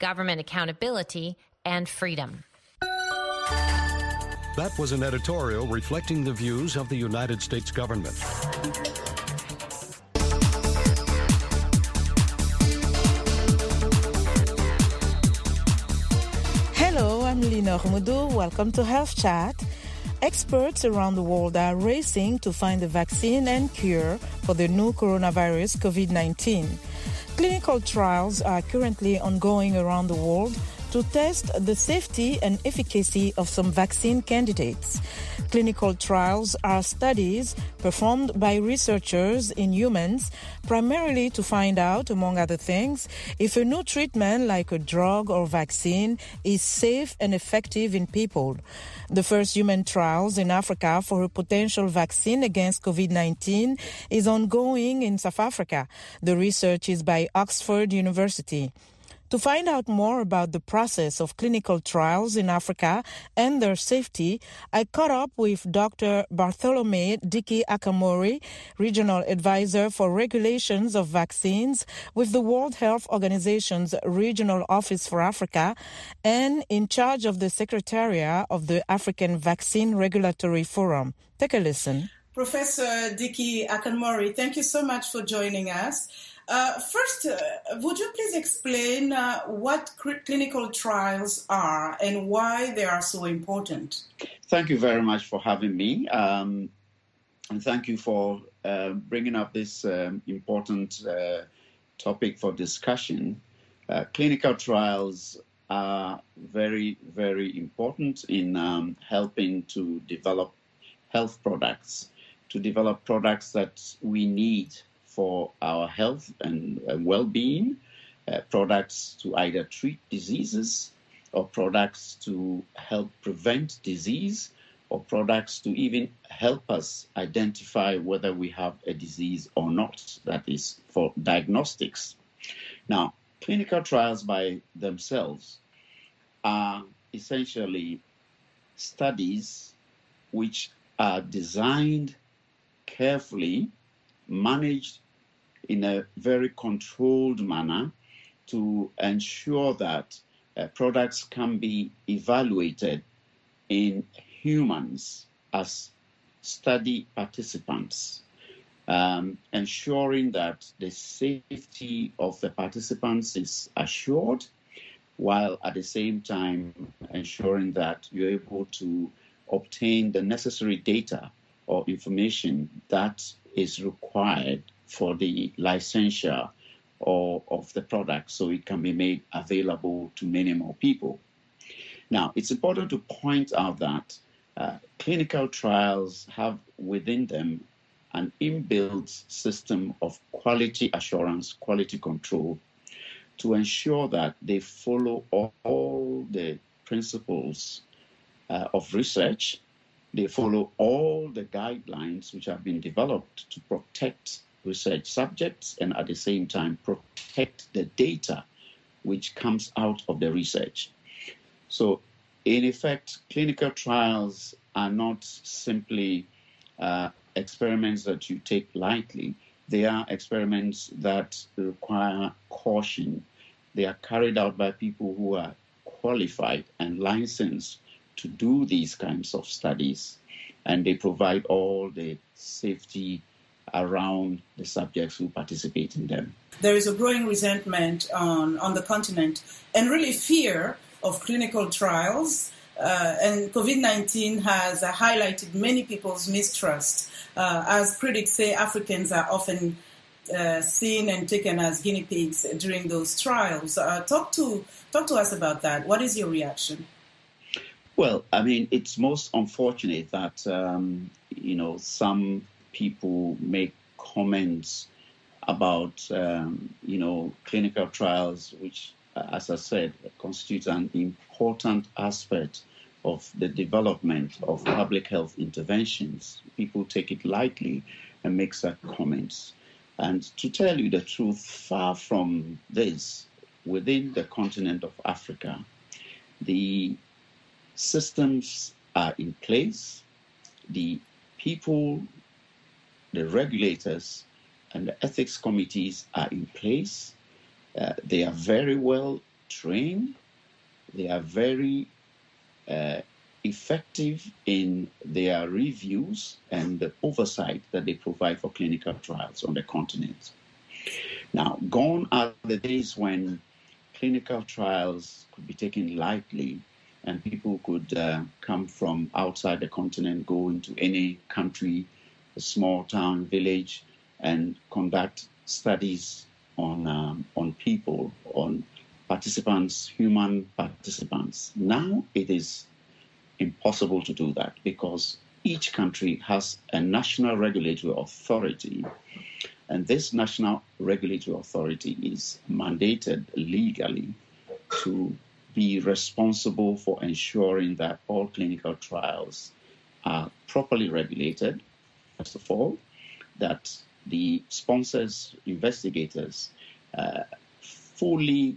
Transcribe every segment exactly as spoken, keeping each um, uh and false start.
government accountability, and freedom. That was an editorial reflecting the views of the United States government. Hello, I'm Lina Hormoudou. Welcome to Health Chat. Experts around the world are racing to find a vaccine and cure for the new coronavirus, COVID nineteen. Clinical trials are currently ongoing around the world to test the safety and efficacy of some vaccine candidates. Clinical trials are studies performed by researchers in humans, primarily to find out, among other things, if a new treatment like a drug or vaccine is safe and effective in people. The first human trials in Africa for a potential vaccine against COVID nineteen is ongoing in South Africa. The research is by Oxford University. To find out more about the process of clinical trials in Africa and their safety, I caught up with Doctor Bartholomew Dickey Akamori, Regional Advisor for Regulations of Vaccines with the World Health Organization's Regional Office for Africa and in charge of the Secretariat of the African Vaccine Regulatory Forum. Take a listen. Professor Dickey Akamori, thank you so much for joining us. Uh, first, uh, would you please explain uh, what cr- clinical trials are and why they are so important? Thank you very much for having me. Um, and thank you for uh, bringing up this um, important uh, topic for discussion. Uh, clinical trials are very, very important in um, helping to develop health products, to develop products that we need for our health and uh, well-being, uh, products to either treat diseases or products to help prevent disease or products to even help us identify whether we have a disease or not, that is for diagnostics. Now, clinical trials by themselves are essentially studies which are designed carefully, managed in a very controlled manner to ensure that uh, products can be evaluated in humans as study participants, um, ensuring that the safety of the participants is assured, while at the same time ensuring that you're able to obtain the necessary data or information that is required for the licensure or of the product so it can be made available to many more people. Now, it's important to point out that uh, clinical trials have within them an inbuilt system of quality assurance, quality control, to ensure that they follow all, all the principles uh, of research. They follow all the guidelines which have been developed to protect research subjects and at the same time protect the data which comes out of the research. So, in effect, clinical trials are not simply uh, experiments that you take lightly. They are experiments that require caution. They are carried out by people who are qualified and licensed to do these kinds of studies, and they provide all the safety around the subjects who participate in them. There is a growing resentment on, on the continent and really fear of clinical trials, uh, and COVID nineteen has uh, highlighted many people's mistrust. Uh, as critics say, Africans are often uh, seen and taken as guinea pigs during those trials. Uh, talk to talk to us about that. What is your reaction? Well, I mean, it's most unfortunate that, um, you know, some people make comments about, um, you know, clinical trials, which, as I said, constitutes an important aspect of the development of public health interventions. People take it lightly and make such comments. And to tell you the truth, far from this, within the continent of Africa, the systems are in place, the people, the regulators, and the ethics committees are in place. Uh, they are very well trained, they are very uh, effective in their reviews and the oversight that they provide for clinical trials on the continent. Now, gone are the days when clinical trials could be taken lightly and people could uh, come from outside the continent, go into any country, a small town, village, and conduct studies on um, on people, on participants, human participants. Now it is impossible to do that because each country has a national regulatory authority, and this national regulatory authority is mandated legally to be responsible for ensuring that all clinical trials are properly regulated, first of all, that the sponsors, investigators, uh, fully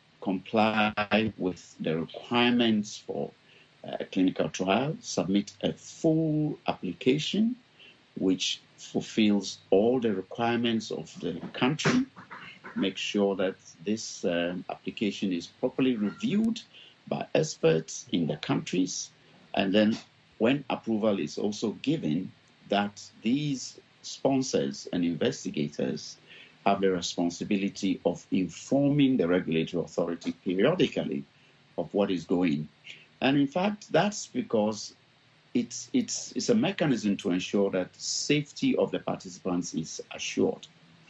comply with the requirements for a clinical trial, submit a full application which fulfills all the requirements of the country, make sure that this uh, application is properly reviewed by experts in the countries, and then when approval is also given, that these sponsors and investigators have the responsibility of informing the regulatory authority periodically of what is going. And in fact, that's because it's, it's, it's a mechanism to ensure that safety of the participants is assured.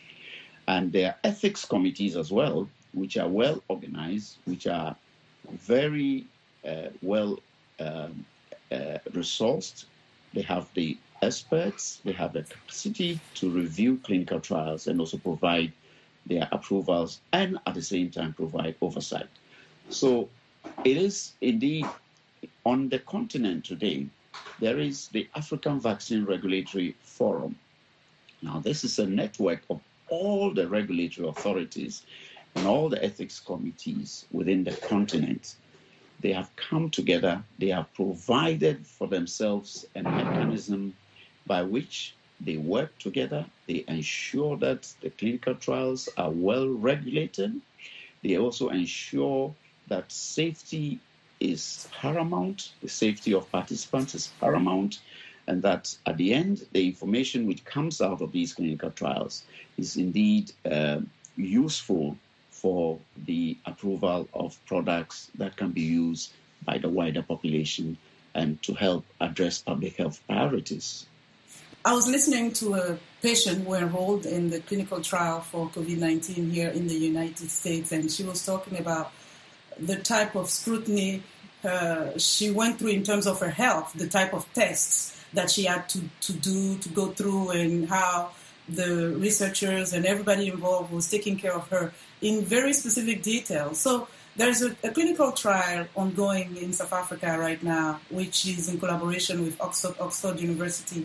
And there are ethics committees as well, which are well organized, which are very uh, well uh, uh, resourced. They have the experts, they have the capacity to review clinical trials and also provide their approvals and at the same time provide oversight. So it is indeed on the continent today, there is the African Vaccine Regulatory Forum. Now, this is a network of all the regulatory authorities and all the ethics committees within the continent. They have come together, they have provided for themselves a mechanism by which they work together, they ensure that the clinical trials are well regulated, they also ensure that safety is paramount, the safety of participants is paramount, and that at the end, the information which comes out of these clinical trials is indeed uh, useful for the approval of products that can be used by the wider population and to help address public health priorities. I was listening to a patient who enrolled in the clinical trial for COVID nineteen here in the United States, and she was talking about the type of scrutiny uh, she went through in terms of her health, the type of tests that she had to, to do, to go through, and how the researchers and everybody involved was taking care of her in very specific detail. So there's a, a clinical trial ongoing in South Africa right now, which is in collaboration with Oxford, Oxford University.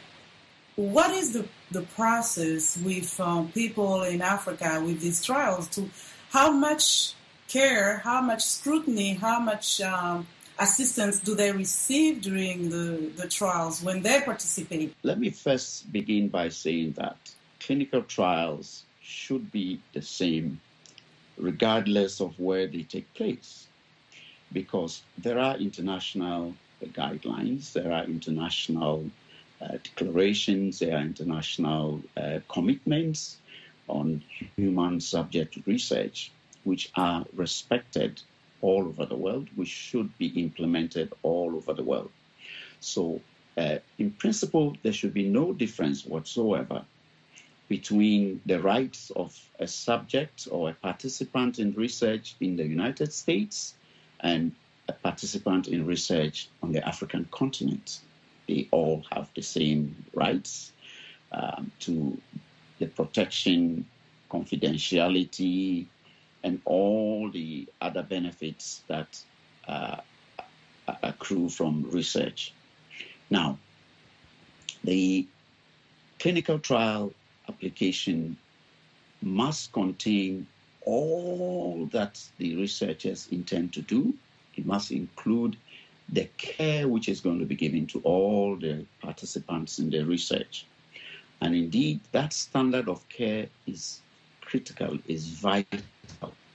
What is the, the process with um, people in Africa with these trials? To how much care, how much scrutiny, how much um, assistance do they receive during the, the trials when they participate? Let me first begin by saying that clinical trials should be the same regardless of where they take place, because there are international guidelines, there are international uh, declarations, there are international uh, commitments on human subject research, which are respected all over the world, which should be implemented all over the world. So, uh, in principle, there should be no difference whatsoever between the rights of a subject or a participant in research in the United States and a participant in research on the African continent. They all have the same rights um, to the protection, confidentiality, and all the other benefits that uh, accrue from research. Now, the clinical trial application must contain all that the researchers intend to do. It must include the care which is going to be given to all the participants in the research. And indeed, that standard of care is critical, is vital.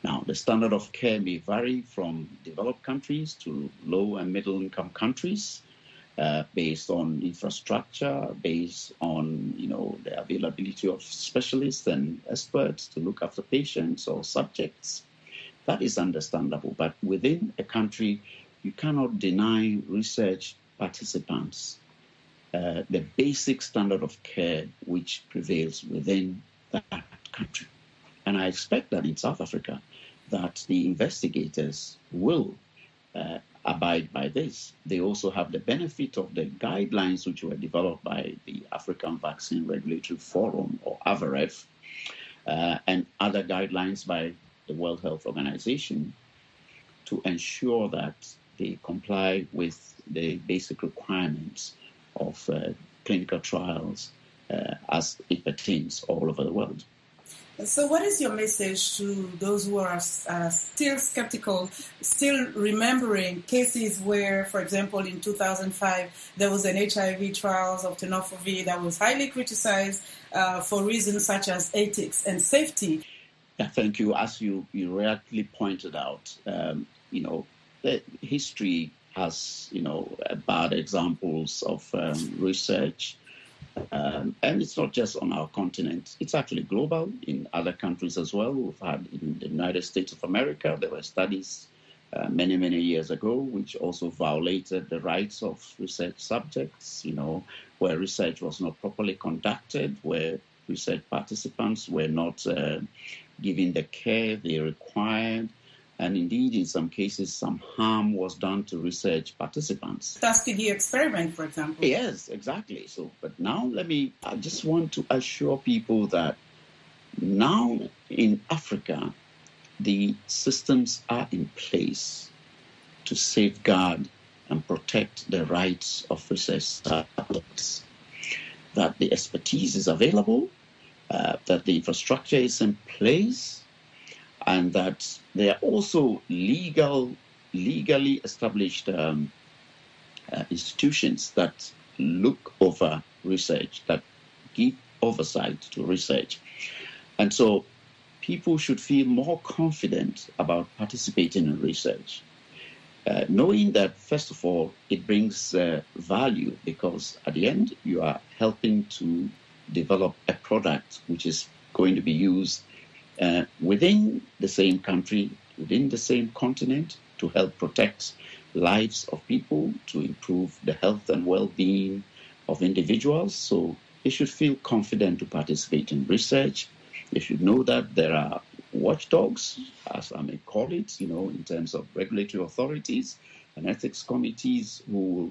Now, the standard of care may vary from developed countries to low and middle income countries, uh, based on infrastructure, based on, you know, the availability of specialists and experts to look after patients or subjects. That is understandable. But within a country, you cannot deny research participants uh, the basic standard of care which prevails within that country. And I expect that in South Africa, that the investigators will uh, abide by this. They also have the benefit of the guidelines which were developed by the African Vaccine Regulatory Forum, or AVAREF, uh, and other guidelines by the World Health Organization to ensure that they comply with the basic requirements of uh, clinical trials uh, as it pertains all over the world. So what is your message to those who are uh, still skeptical, still remembering cases where, for example, in two thousand five, there was an H I V trial of tenofovir that was highly criticized uh, for reasons such as ethics and safety? Yeah, thank you. As you, you rightly pointed out, um, you know, the history has, you know, bad examples of um, research. Um, and it's not just on our continent, it's actually global in other countries as well. We've had in the United States of America, there were studies uh, many, many years ago which also violated the rights of research subjects, you know, where research was not properly conducted, where research participants were not uh, given the care they required. And indeed, in some cases, some harm was done to research participants. Tuskegee experiment, for example. Yes, exactly. So, but now let me, I just want to assure people that now in Africa, the systems are in place to safeguard and protect the rights of research subjects, that the expertise is available, uh, that the infrastructure is in place, and that there are also legal, legally established um, uh, institutions that look over research, that give oversight to research. And so people should feel more confident about participating in research, uh, knowing that, first of all, it brings uh, value, because at the end, you are helping to develop a product which is going to be used Uh, within the same country, within the same continent, to help protect lives of people, to improve the health and well-being of individuals. So they should feel confident to participate in research. They should know that there are watchdogs, as I may call it, you know, in terms of regulatory authorities and ethics committees who will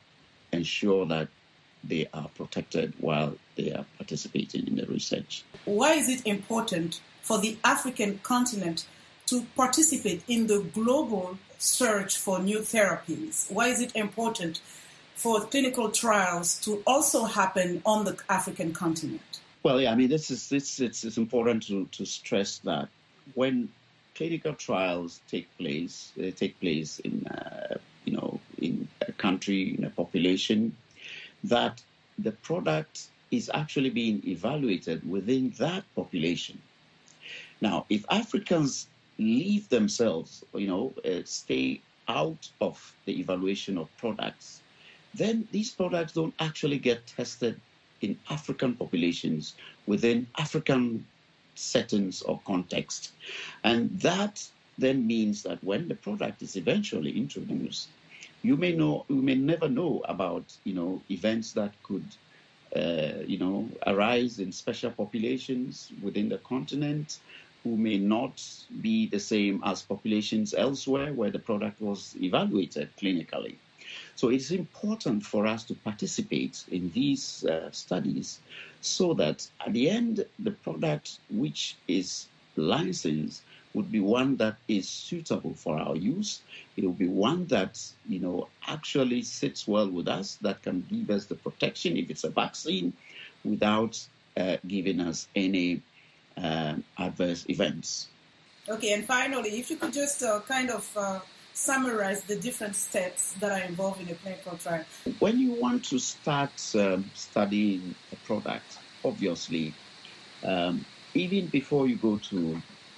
ensure that they are protected while they are participating in the research. Why is it important for the African continent to participate in the global search for new therapies? Why is it important for clinical trials to also happen on the African continent? Well, yeah, I mean, this is this it's, it's important to, to stress that when clinical trials take place, they take place in uh, you know in a country, in a population, that the product is actually being evaluated within that population. Now, if Africans leave themselves, you know, uh, stay out of the evaluation of products, then these products don't actually get tested in African populations within African settings or context. And that then means that when the product is eventually introduced, you may know, you may never know about, you know, events that could, uh, you know, arise in special populations within the continent, who may not be the same as populations elsewhere where the product was evaluated clinically. So it's important for us to participate in these uh, studies so that at the end, the product which is licensed would be one that is suitable for our use. It will be one that, you know, actually sits well with us, that can give us the protection if it's a vaccine without uh, giving us any uh, adverse events. Okay, and finally, if you could just uh, kind of uh, summarize the different steps that are involved in a clinical trial. When you want to start um, studying a product, obviously, um, even before you go to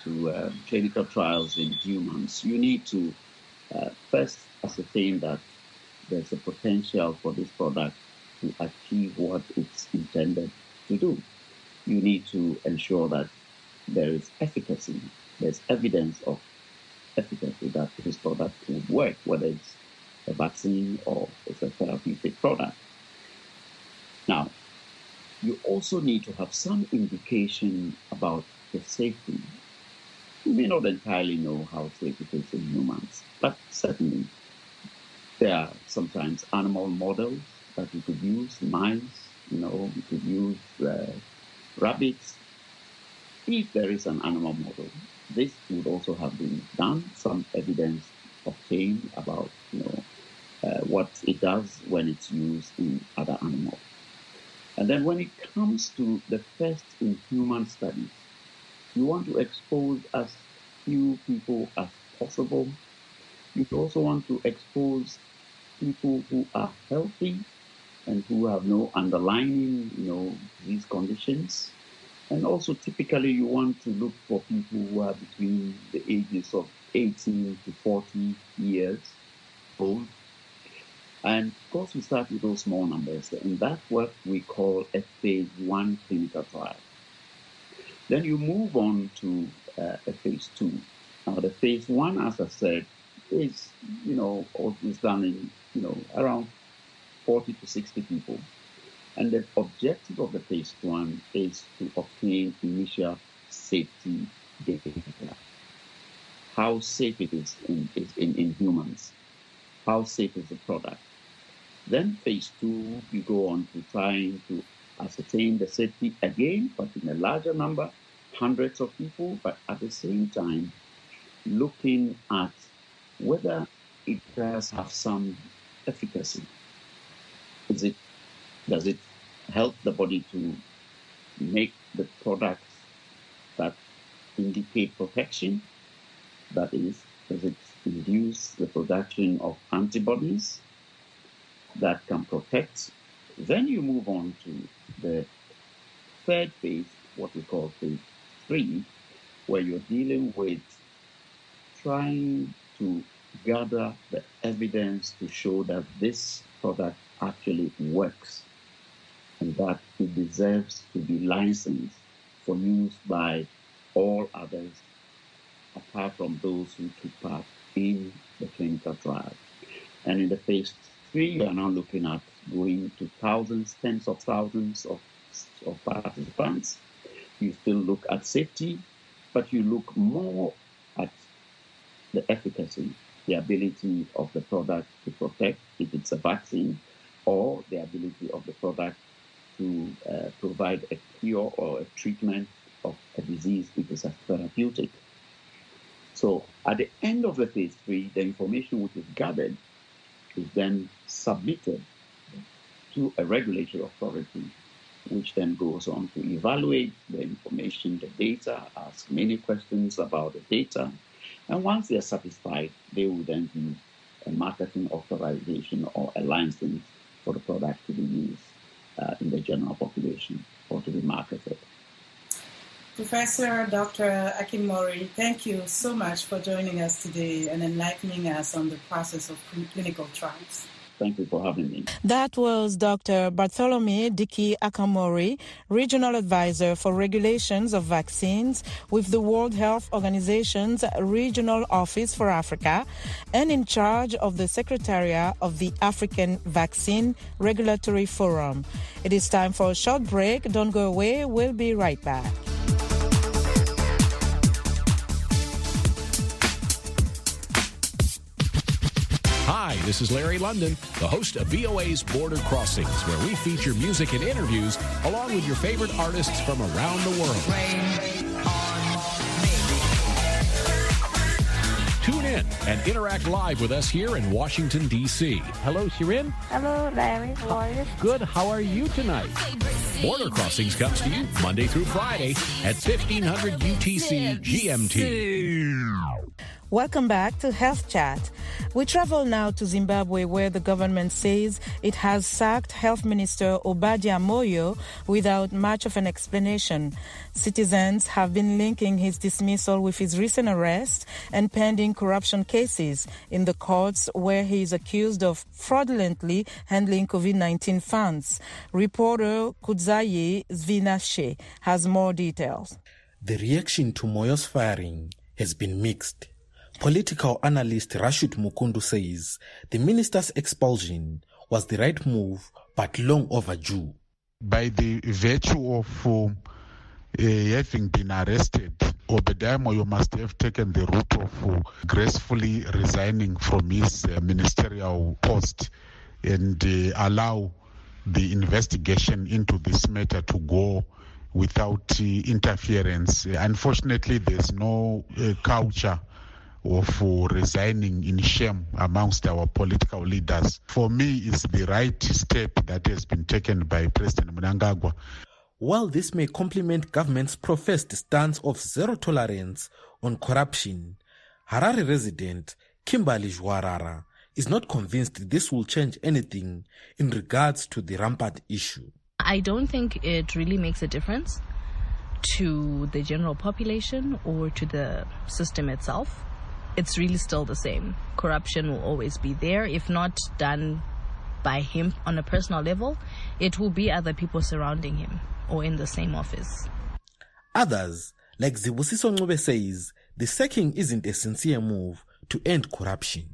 to uh, clinical trials in humans, you need to uh, first ascertain that there's a potential for this product to achieve what it's intended to do. You need to ensure that there is efficacy, there's evidence of efficacy that this product would work, whether it's a vaccine or it's a therapeutic product. Now, you also need to have some indication about the safety. You may not entirely know how safe it is in humans, but certainly there are sometimes animal models that you could use, mice, you know, you could use uh, rabbits. If there is an animal model, this would also have been done, some evidence obtained about, you know, uh, what it does when it's used in other animals. And then when it comes to the first in human studies, you want to expose as few people as possible. You also want to expose people who are healthy and who have no underlying, you know, disease conditions. And also typically you want to look for people who are between the ages of eighteen to forty years old. And of course we start with those small numbers, and that's what we call a phase one clinical trial. Then you move on to uh, a phase two. Now the phase one, as I said, is, you know, is done in, you know, around forty to sixty people. And the objective of the phase one is to obtain initial safety data. How safe it is in, in, in humans. How safe is the product. Then phase two, you go on to trying to ascertain the safety again, but in a larger number, hundreds of people, but at the same time, looking at whether it does have some efficacy. Is it, does it help the body to make the products that indicate protection? That is, does it induce the production of antibodies that can protect? Then you move on to the third phase, what we call phase three, where you're dealing with trying to gather the evidence to show that this product actually works and that it deserves to be licensed for use by all others apart from those who took part in the clinical trial. And in the phase three, we are now looking at going to thousands, tens of thousands of, of participants. You still look at safety, but you look more at the efficacy, the ability of the product to protect if it's a vaccine, or the ability of the product to uh, provide a cure or a treatment of a disease if it's a therapeutic. So at the end of the phase three, the information which is gathered is then submitted to a regulatory authority, which then goes on to evaluate the information, the data, ask many questions about the data. And once they are satisfied, they will then give a marketing authorization or a license for the product to be used uh, in the general population or to be marketed. Professor Doctor Akinmori, thank you so much for joining us today and enlightening us on the process of clinical trials. Thank you for having me. That was Doctor Bartholomew Dickey Akinmori, Regional Advisor for Regulations of Vaccines with the World Health Organization's Regional Office for Africa and in charge of the Secretariat of the African Vaccine Regulatory Forum. It is time for a short break. Don't go away. We'll be right back. Hi, this is Larry London, the host of V O A's Border Crossings, where we feature music and interviews along with your favorite artists from around the world. Rain on me. Tune in and interact live with us here in Washington, D C Hello, Shirin. Hello, Larry. How are you? Good. How are you tonight? Border Crossings comes to you Monday through Friday at fifteen hundred U T C G M T. Welcome back to Health Chat. We travel now to Zimbabwe, where the government says it has sacked Health Minister Obadiah Moyo without much of an explanation. Citizens have been linking his dismissal with his recent arrest and pending corruption cases in the courts, where he is accused of fraudulently handling COVID nineteen funds. Reporter Kudzaye Zvinashe has more details. The reaction to Moyo's firing has been mixed. Political analyst Rashid Mukundu says the minister's expulsion was the right move, but long overdue. By the virtue of uh, uh, having been arrested, Obadiah Moyo must have taken the route of uh, gracefully resigning from his uh, ministerial post and uh, allow the investigation into this matter to go without uh, interference. Uh, unfortunately, there's no uh, culture of uh, resigning in shame amongst our political leaders. For me, it's the right step that has been taken by President Mnangagwa. While this may complement government's professed stance of zero tolerance on corruption, Harare resident Kimberly Jwarara is not convinced this will change anything in regards to the rampant issue. I don't think it really makes a difference to the general population or to the system itself. It's really still the same. Corruption will always be there. If not done by him on a personal level, it will be other people surrounding him or in the same office. Others, like Zibusiso Ncube, says the sacking isn't a sincere move to end corruption.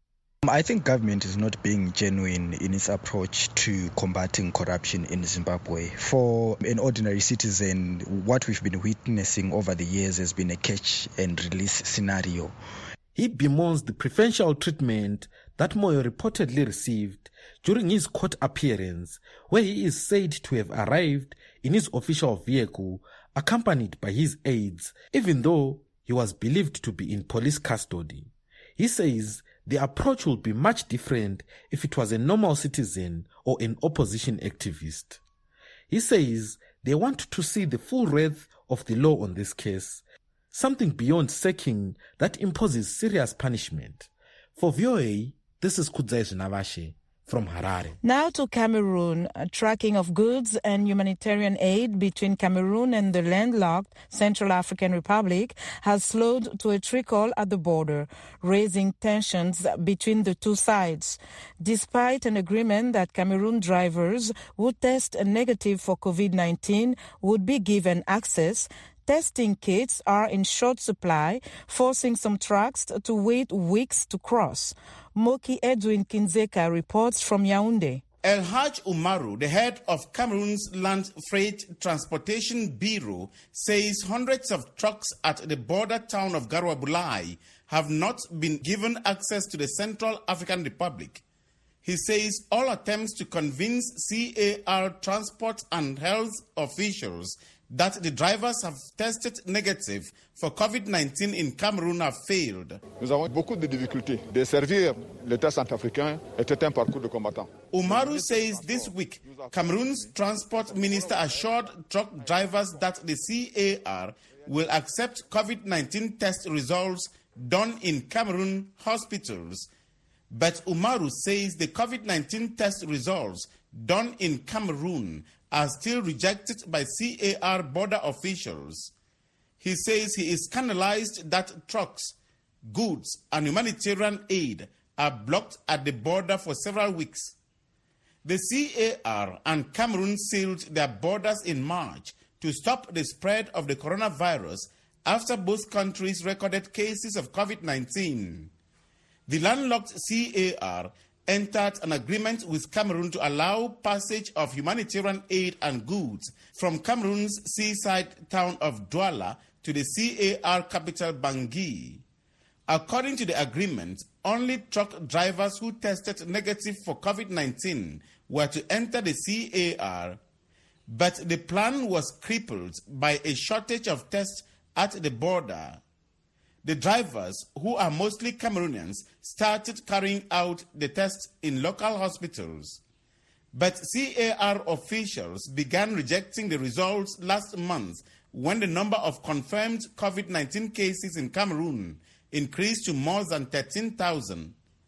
I think government is not being genuine in its approach to combating corruption in Zimbabwe. For an ordinary citizen, what we've been witnessing over the years has been a catch and release scenario. He bemoans the preferential treatment that Moyo reportedly received during his court appearance, where he is said to have arrived in his official vehicle accompanied by his aides, even though he was believed to be in police custody. He says the approach would be much different if it was a normal citizen or an opposition activist. He says they want to see the full wrath of the law on this case, something beyond sacking that imposes serious punishment. For V O A, this is Kudzaye Zvinashe from Harare. Now to Cameroon. A tracking of goods and humanitarian aid between Cameroon and the landlocked Central African Republic has slowed to a trickle at the border, raising tensions between the two sides. Despite an agreement that Cameroon drivers who test negative for COVID nineteen would be given access, testing kits are in short supply, forcing some trucks to wait weeks to cross. Moki Edwin Kinzeka reports from Yaoundé. El Haj Umaru, the head of Cameroon's Land Freight Transportation Bureau, says hundreds of trucks at the border town of Garoua Bulai have not been given access to the Central African Republic. He says all attempts to convince C A R transport and health officials that the drivers have tested negative for COVID nineteen in Cameroon have failed. Nous avons beaucoup de difficultés. De servir l'État centrafricain était un parcours de combattant. Umaru says this week, Cameroon's transport minister assured truck drivers that the C A R will accept COVID nineteen test results done in Cameroon hospitals. But Umaru says the COVID nineteen test results done in Cameroon are still rejected by C A R border officials. He says he is scandalized that trucks, goods, and humanitarian aid are blocked at the border for several weeks. The C A R and Cameroon sealed their borders in March to stop the spread of the coronavirus after both countries recorded cases of COVID nineteen. The landlocked C A R entered an agreement with Cameroon to allow passage of humanitarian aid and goods from Cameroon's seaside town of Douala to the C A R capital Bangui. According to the agreement, only truck drivers who tested negative for COVID nineteen were to enter the C A R, but the plan was crippled by a shortage of tests at the border. The drivers, who are mostly Cameroonians, started carrying out the tests in local hospitals. But C A R officials began rejecting the results last month when the number of confirmed COVID nineteen cases in Cameroon increased to more than thirteen thousand.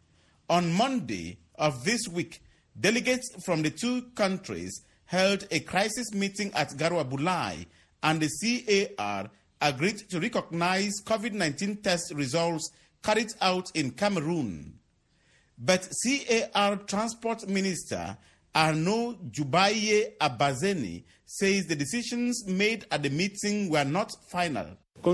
On Monday of this week, delegates from the two countries held a crisis meeting at Garwa Bulai, and the C A R agreed to recognize COVID nineteen test results carried out in Cameroon. But C A R Transport Minister Arnaud Jubaye Abazeni says the decisions made at the meeting were not final.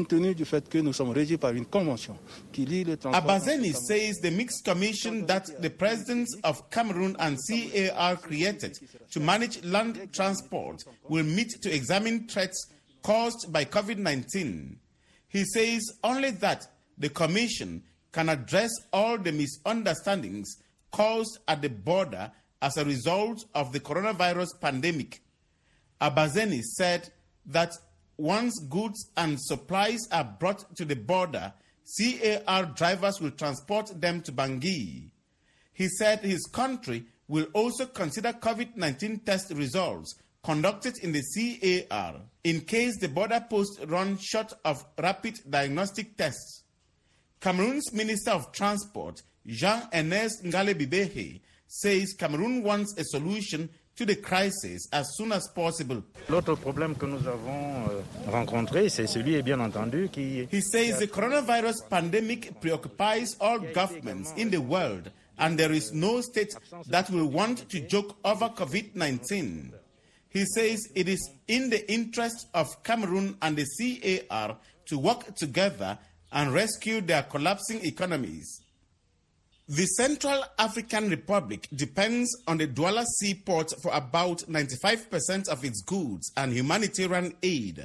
Abazeni says the mixed commission that the presidents of Cameroon and C A R created to manage land transport will meet to examine threats caused by COVID nineteen. He says only that the commission can address all the misunderstandings caused at the border as a result of the coronavirus pandemic. Abazeni said that once goods and supplies are brought to the border, C A R drivers will transport them to Bangui. He said his country will also consider COVID nineteen test results conducted in the C A R in case the border post run short of rapid diagnostic tests. Cameroon's Minister of Transport, Jean-Ernest Ngale-Bibehe, says Cameroon wants a solution to the crisis as soon as possible. L'autre problème que nous avons rencontré, c'est celui, bien entendu, qui... He says the coronavirus pandemic preoccupies all governments in the world, and there is no state that will want to joke over COVID nineteen. He says it is in the interest of Cameroon and the C A R to work together and rescue their collapsing economies. The Central African Republic depends on the Douala seaport for about ninety-five percent of its goods and humanitarian aid.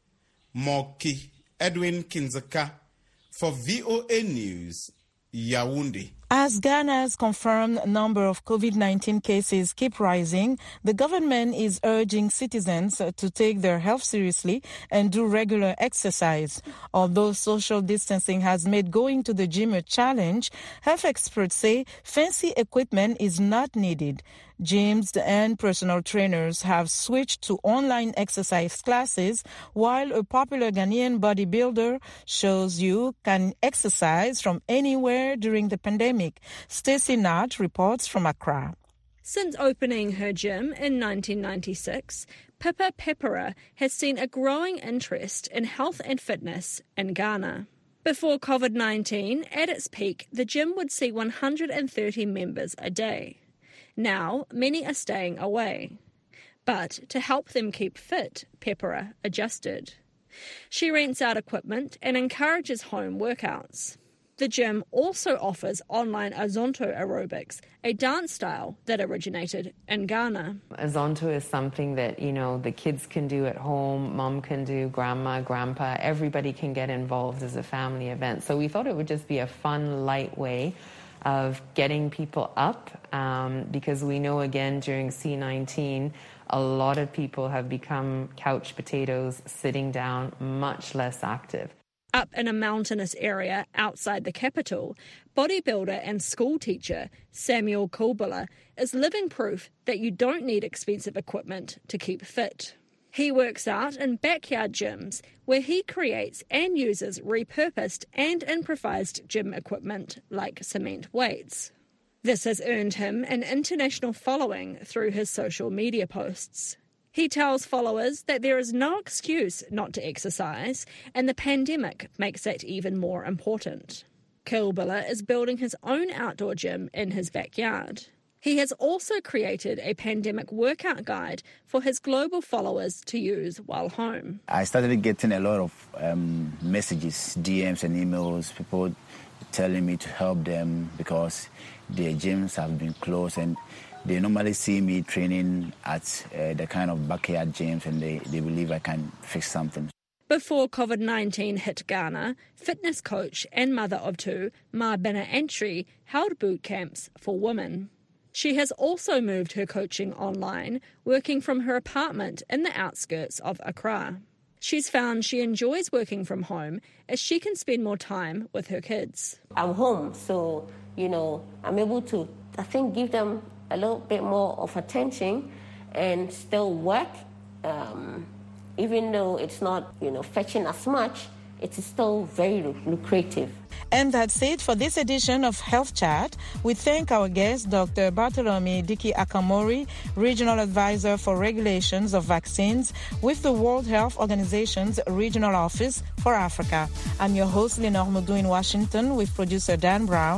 Moki Edwin Kinzaka for V O A News, Yaoundé. As Ghana's confirmed number of COVID nineteen cases keep rising, the government is urging citizens to take their health seriously and do regular exercise. Although social distancing has made going to the gym a challenge, health experts say fancy equipment is not needed. Gyms and personal trainers have switched to online exercise classes, while a popular Ghanaian bodybuilder shows you can exercise from anywhere during the pandemic. Stacey Nat reports from Accra. Since opening her gym in nineteen ninety-six, Pippa Pepera has seen a growing interest in health and fitness in Ghana. Before COVID nineteen, at its peak, the gym would see one hundred thirty members a day. Now, many are staying away. But to help them keep fit, Pepera adjusted. She rents out equipment and encourages home workouts. The gym also offers online Azonto aerobics, a dance style that originated in Ghana. Azonto is something that, you know, the kids can do at home, mom can do, grandma, grandpa, everybody can get involved as a family event. So we thought it would just be a fun, light way of getting people up, um, because we know, again, during C nineteen, a lot of people have become couch potatoes, sitting down, much less active. Up in a mountainous area outside the capital, bodybuilder and school teacher Samuel Kulbula is living proof that you don't need expensive equipment to keep fit. He works out in backyard gyms where he creates and uses repurposed and improvised gym equipment like cement weights. This has earned him an international following through his social media posts. He tells followers that there is no excuse not to exercise, and the pandemic makes that even more important. Kulbula is building his own outdoor gym in his backyard. He has also created a pandemic workout guide for his global followers to use while home. I started getting a lot of um, messages, D Ms and emails, people telling me to help them because their gyms have been closed and they normally see me training at uh, the kind of backyard gyms and they, they believe I can fix something. Before COVID nineteen hit Ghana, fitness coach and mother of two, Ma Bena Antri, held boot camps for women. She has also moved her coaching online, working from her apartment in the outskirts of Accra. She's found she enjoys working from home as she can spend more time with her kids. I'm home, so, you know, I'm able to, I think, give them a little bit more of attention and still work, um, even though it's not, you know, fetching as much. it is still very lucrative. And that's it for this edition of Health Chat. We thank our guest, Doctor Bartholomew Dickey Akamori, Regional Advisor for Regulations of Vaccines with the World Health Organization's Regional Office for Africa. I'm your host, Lenore Mudu in Washington, with producer Dan Brown.